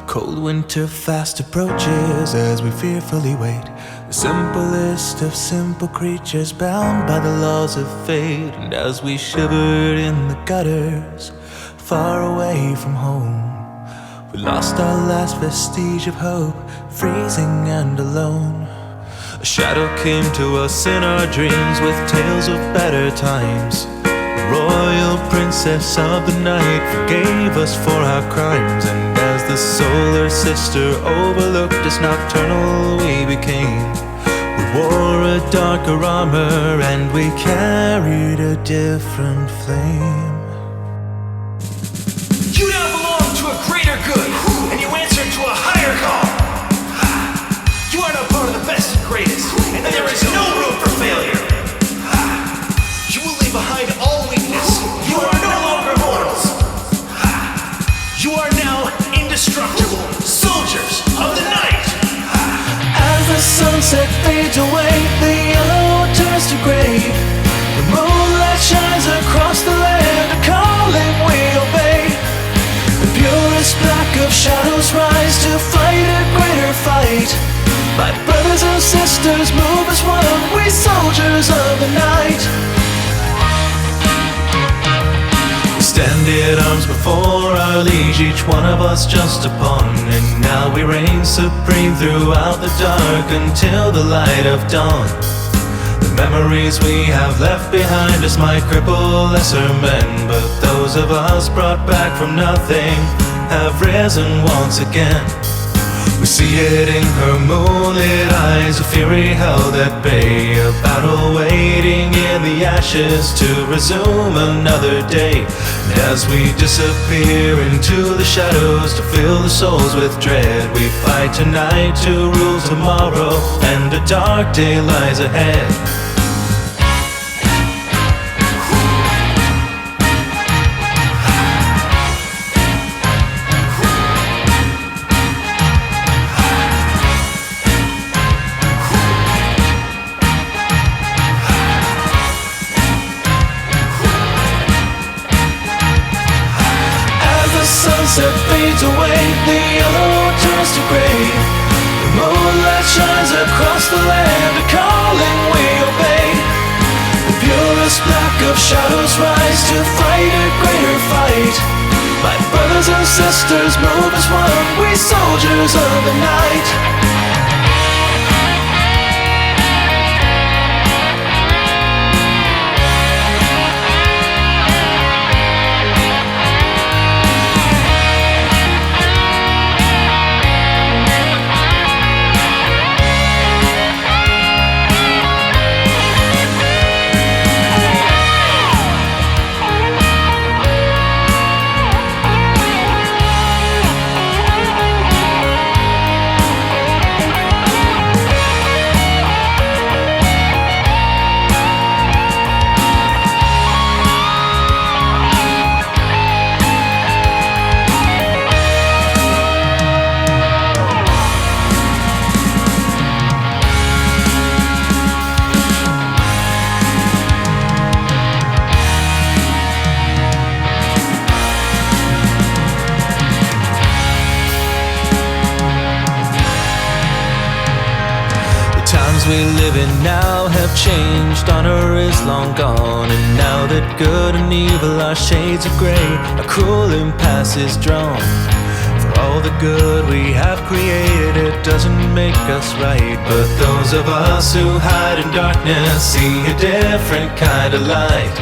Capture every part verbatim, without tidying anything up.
Cold winter fast approaches as we fearfully wait. The simplest of simple creatures bound by the laws of fate. And as we shivered in the gutters, far away from home, we lost our last vestige of hope, freezing and alone. A shadow came to us in our dreams with tales of better times. The royal princess of the night forgave us for our crimes. And as the solar sister overlooked us, nocturnal we became. We wore a darker armor and we carried a different flame. You now belong to a greater good, and you answer to a higher call. You are now part of the best and greatest, and there is no room for failure. You will leave behind all weakness. You are no longer mortals. You are now indestructible soldiers of the night. As the sunset fades away, the yellow turns to gray. The moonlight shines across the land, a calling we obey. The purest black of shadows rise to fight a greater fight. My brothers and sisters, move as one, we soldiers of the night. We stand in arms before our liege, each one of us just a pawn. And now we reign supreme throughout the dark until the light of dawn. The memories we have left behind us might cripple lesser men, but those of us brought back from nothing have risen once again. We see it in her moonlit eyes, a fury held at bay, a battle waiting in the ashes to resume another day. And as we disappear into the shadows to fill the souls with dread, we fight tonight to rule tomorrow, and a dark day lies ahead. Sunset fades away, the yellow turns to gray. The moonlight shines across the land, a calling we obey. The purest black of shadows rise to fight a greater fight. My brothers and sisters, move as one, we soldiers of the night. We live in now have changed, honor is long gone. And now that good and evil are shades of grey, a cruel impasse is drawn. For all the good we have created, it doesn't make us right. But those of us who hide in darkness see a different kind of light.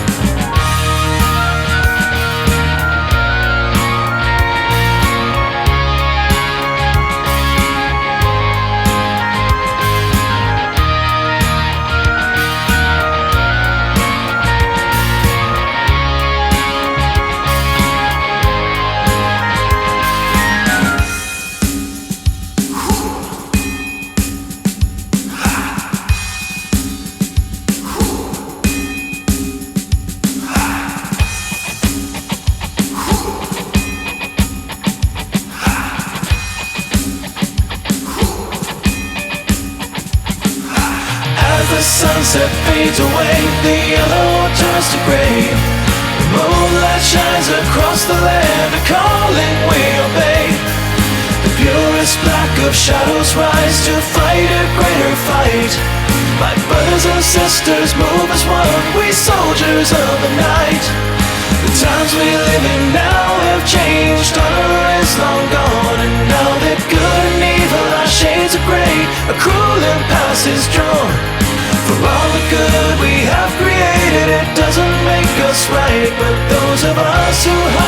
The sunset fades away, the yellow turns to gray. The moonlight shines across the land, a calling we obey. This black of shadows rise to fight a greater fight. My brothers and sisters move as one, we soldiers of the night. The times we live in now have changed, honor is long gone. And now that good and evil are shades of grey, a cruel impasse is drawn. For all the good we have created, it doesn't make us right, but those of us who